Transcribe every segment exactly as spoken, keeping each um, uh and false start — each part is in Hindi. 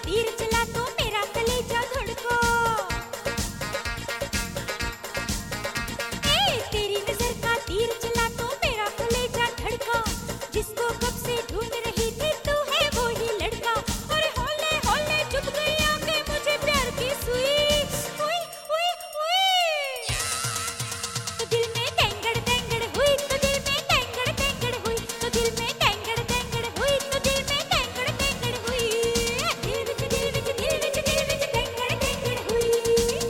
तीर चला तो मेरा कलेजा धड़को। ए तेरी नजर का तीर चला तो मेरा कलेजा धड़का। जिसको कब से ढूंढ रही थी तू है वो ही लड़का। अरे होले होले चुप गई आंखें मुझे प्यार की सुई। उई उई उई तो दिल में टेंगड़ टेंगड़ हुई, तो दिल में टेंगड़ टेंगड़ हुई, तो दिल में टेंगड़ टेंगड़ हुई, तो दिल में टेंगड़ टेंगड़ हुई। दिल विच दिल विच दिल विच दिल विच टेंगड़ टेंगड़ हुई।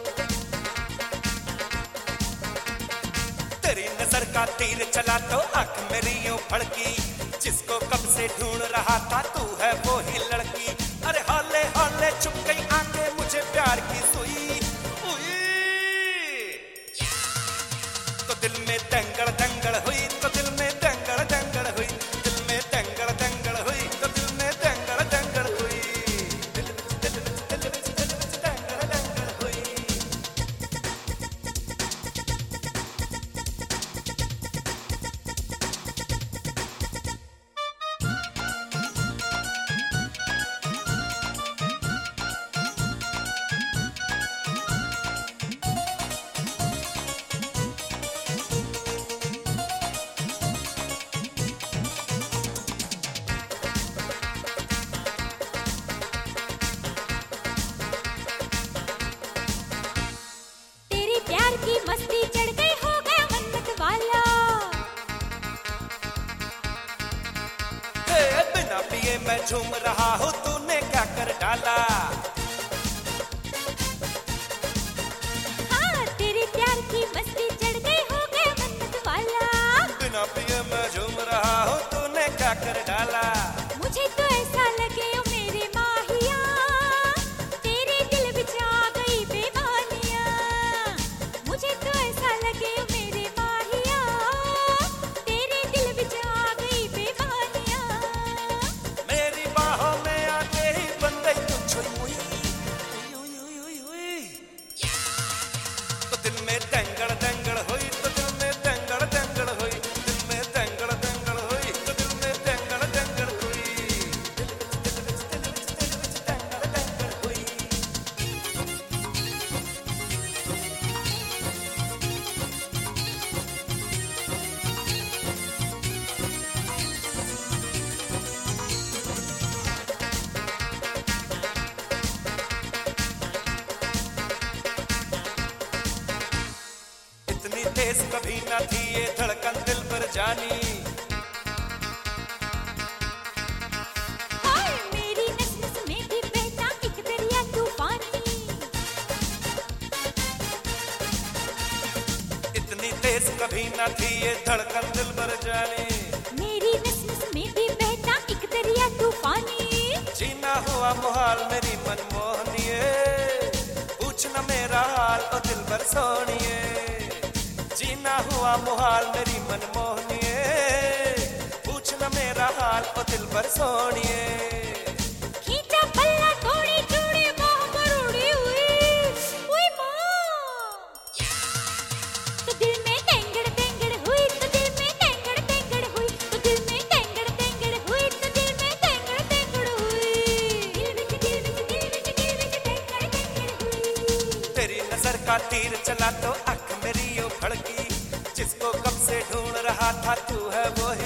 तेरी नजर का तीर चला तो आंख मेरी यूं फड़की। जिसको कब से ढूंढ रहा था तू है वो ही लड़की। अरे हौले हौले चुप गई आंखें मुझे प्यार की सुई। उई तो दिल में दंगड़ दंगड़ हुई, तो दिल में दंगड़ दंगड़ हुई, दिल में दंगड़ दंगड़ हुई, तो दिल में दंगड़ दंगड़ हुई। दिल विच दिल विच दिल विच दिल विच दंगड़ दंगड़ हुई। तेरी प्यार की मस्ती चढ़ गई हो गया मन्नत वाला। हे बिना पिए मैं झूम रहा हूँ तूने क्या कर डाला। हाँ तेरी प्यार की मस्ती चढ़ गई हो गया मन्नत वाला। बिना पिए मैं झूम रहा हूँ तूने क्या कर डाला। मुझे तो ऐसा लगे ओ मेरे माहिया, तेरे दिल विच आ गई बेमानिया। मुझे तो ऐसा लगे ओ मेरे माहिया, तेरे दिल विच आ गई बेमानिया। मेरी बाहों में आके ही बन गई तू छुई मुई। उई उई उई उई तो दिल में दंगड़ दंगड़ हुई, तो दिल में दंगड़ दंगड़ हुई, दिल में दंगड़ दंगड़ हुई, तो दिल में दंगड़ दंगड़ हुई। दिल विच दिल विच दिल विच दिल विच दंगड़ दंगड़ हुई। इतनी तेज कभी ना थी ये धड़कन दिल पर जानी। हाय मेरी नस नस में भी बहता एक दरिया तूफानी। इतनी तेज कभी ना थी ये धड़कन दिल पर जानी। मेरी नस नस में भी बहता एक दरिया तूफानी। जीना हुआ मुहाल मेरी मनमोहनिए। पूछना मेरा हाल ओ दिल भर सोनिए। जीना हुआ मुहाल मेरी मनमोहनिए। पूछना मेरा हाल ओ दिल भर सोनिए। खींचा पल्ला थोड़ी चूड़ी मोह मरोड़ी हुई। उई माँ तो दिल में टेंगड़ टेंगड़ हुई, तो दिल में टेंगड़ टेंगड़ हुई, तो दिल में टेंगड़ टेंगड़ हुई, तो दिल में टेंगड़ टेंगड़ हुई। दिल विच दिल विच दिल विच दिल विच टेंगड़ टेंगड़ हुई। तेरी नजर का तीर चला तो आंख मेरी यूं फड़की। जिसको कब से ढूंढ रहा था तू है वो ही